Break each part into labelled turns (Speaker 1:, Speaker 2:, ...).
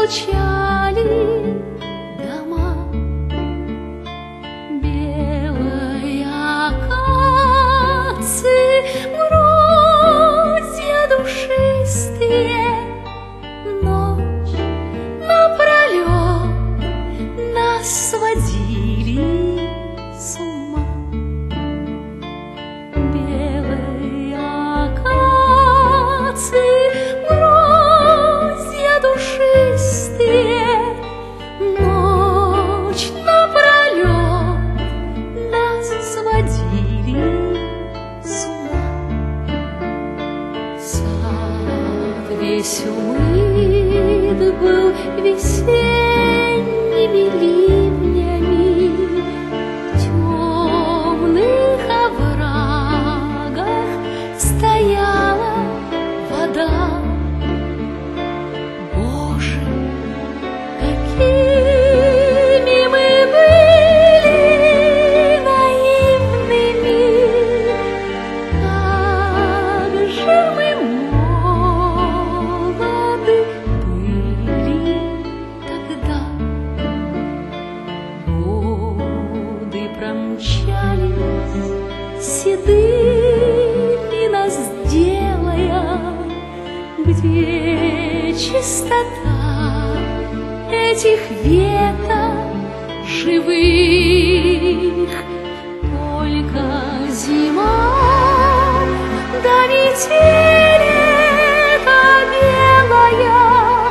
Speaker 1: замолчали дома. Белые акации, гроздья душистые, ночь напролет нас сводили с ума. Белые акации, гроздья душистые, ночь напролет нас сводили с ума. Сад весь умыт был весенними ливнями, в темных оврагах стояла вода. Боже, какими мы были наивными, как же мы молоды были тогда. Годы промчались седыми нас делая, где чистота этих веток живых? Только зима да метель эта белая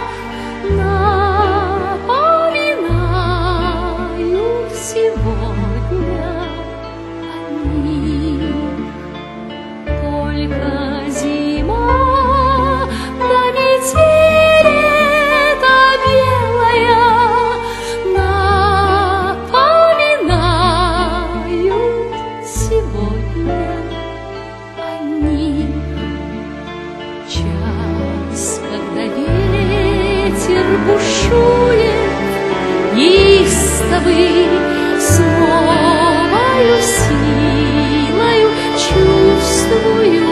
Speaker 1: напоминают сегодня о них. Только зима да метель эта белая напоминают сегодня о них. Час, когда ветер бушует неистовый, с новою силою чувствую